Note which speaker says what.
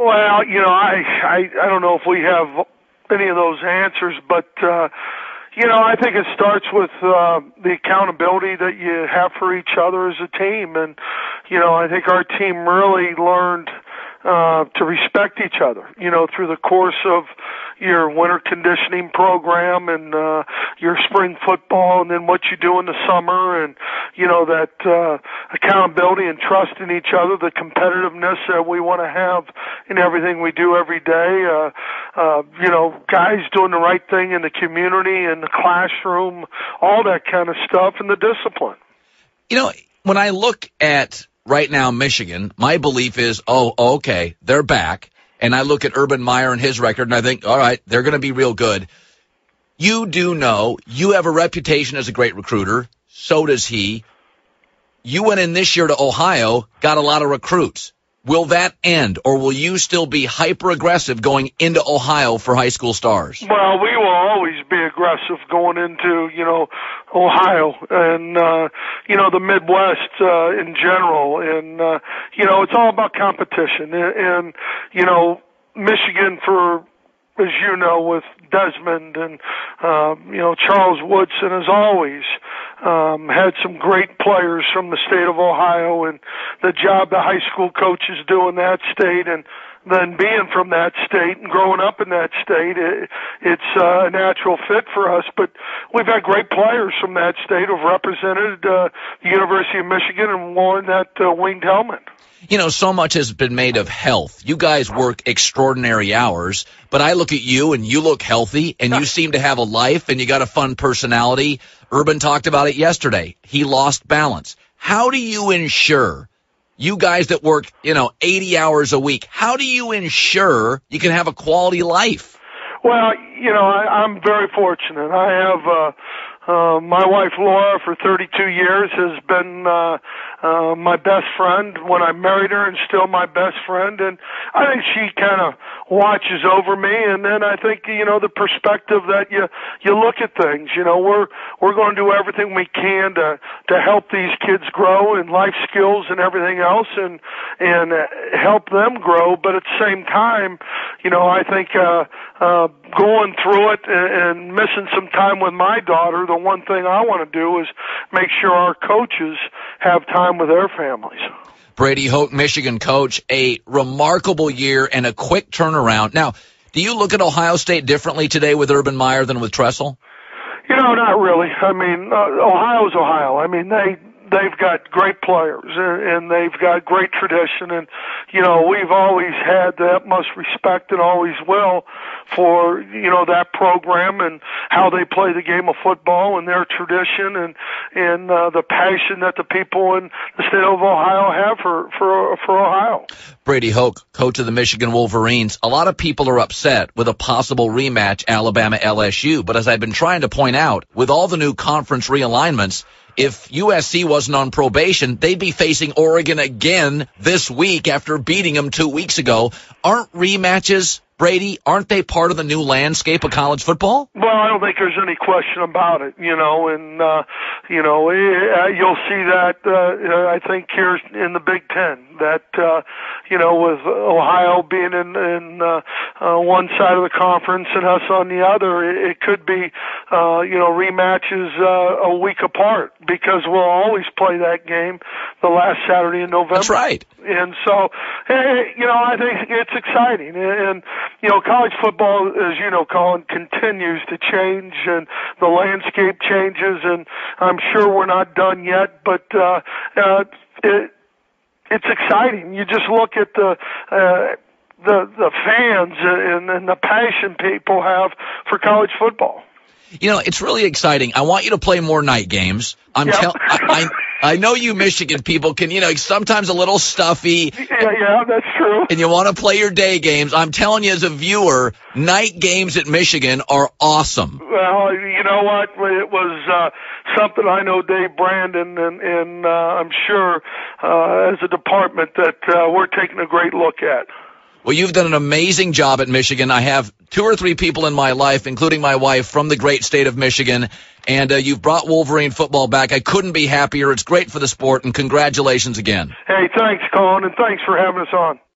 Speaker 1: Well, I don't know if we have any of those answers, but I think it starts with the accountability that you have for each other as a team, and I think our team really learned to respect each other, through the course of your winter conditioning program and your spring football, and then what you do in the summer, and that accountability and trust in each other, the competitiveness that we want to have in everything we do every day. Guys doing the right thing in the community, in the classroom, all that kind of stuff, and the discipline.
Speaker 2: When I look at right now Michigan, my belief is, okay, they're back. And I look at Urban Meyer and his record, and I think, all right, they're going to be real good. You do know you have a reputation as a great recruiter. So does he. You went in this year to Ohio, got a lot of recruits. Will that end, or will you still be hyper-aggressive going into Ohio for high school stars?
Speaker 1: Well, we will always be aggressive going into, Ohio and, the Midwest in general. And, it's all about competition. And Michigan, as you know, with Desmond and, Charles Woodson, as always, had some great players from the state of Ohio, and the job the high school coaches do in that state, and then being from that state and growing up in that state, it's a natural fit for us. But we've had great players from that state who've represented the University of Michigan and worn that winged helmet.
Speaker 2: So much has been made of health. You guys work extraordinary hours, but I look at you and you look healthy and you seem to have a life and you got a fun personality. Urban talked about it yesterday. He lost balance. How do you ensure, you guys that work, 80 hours a week, how do you ensure you can have a quality life?
Speaker 1: Well, I'm very fortunate. I have my wife, Laura, for 32 years has been my best friend when I married her, and still my best friend. And I think she kind of watches over me. And then I think, the perspective that you look at things. We're going to do everything we can to help these kids grow in life skills and everything else, and help them grow. But at the same time, I think going through it and missing some time with my daughter, the one thing I want to do is make sure our coaches have time with their families.
Speaker 2: Brady Hoke, Michigan coach, a remarkable year and a quick turnaround. Now, do you look at Ohio State differently today with Urban Meyer than with Tressel?
Speaker 1: Not really. I mean, Ohio's Ohio. I mean, they've got great players, and they've got great tradition, and we've always had the utmost respect and always will for that program and how they play the game of football and their tradition and the passion that the people in the state of Ohio have for Ohio.
Speaker 2: Brady Hoke, coach of the Michigan Wolverines. A lot of people are upset with a possible rematch Alabama-LSU, but as I've been trying to point out, with all the new conference realignments, if USC wasn't on probation, they'd be facing Oregon again this week after beating them 2 weeks ago. Aren't rematches, Brady, aren't they part of the new landscape of college football?
Speaker 1: Well, I don't think there's any question about it, you'll see that, I think here in the Big Ten, that, with Ohio being in one side of the conference and us on the other, it could be, rematches a week apart, because we'll always play that game the last Saturday in November.
Speaker 2: That's right.
Speaker 1: And so, I think it's exciting. And, college football, as you know, Colin, continues to change, and the landscape changes, and I'm sure we're not done yet, but it's exciting. You just look at the fans and the passion people have for college football.
Speaker 2: It's really exciting. I want you to play more night games. I know you Michigan people can, sometimes a little stuffy.
Speaker 1: Yeah, that's true.
Speaker 2: And you want to play your day games. I'm telling you as a viewer, night games at Michigan are awesome.
Speaker 1: Well, you know what? It was something I know Dave Brandon and I'm sure as a department that we're taking a great look at.
Speaker 2: Well, you've done an amazing job at Michigan. I have 2 or 3 people in my life, including my wife, from the great state of Michigan, and you've brought Wolverine football back. I couldn't be happier. It's great for the sport, and congratulations again.
Speaker 1: Hey, thanks, Colin, and thanks for having us on.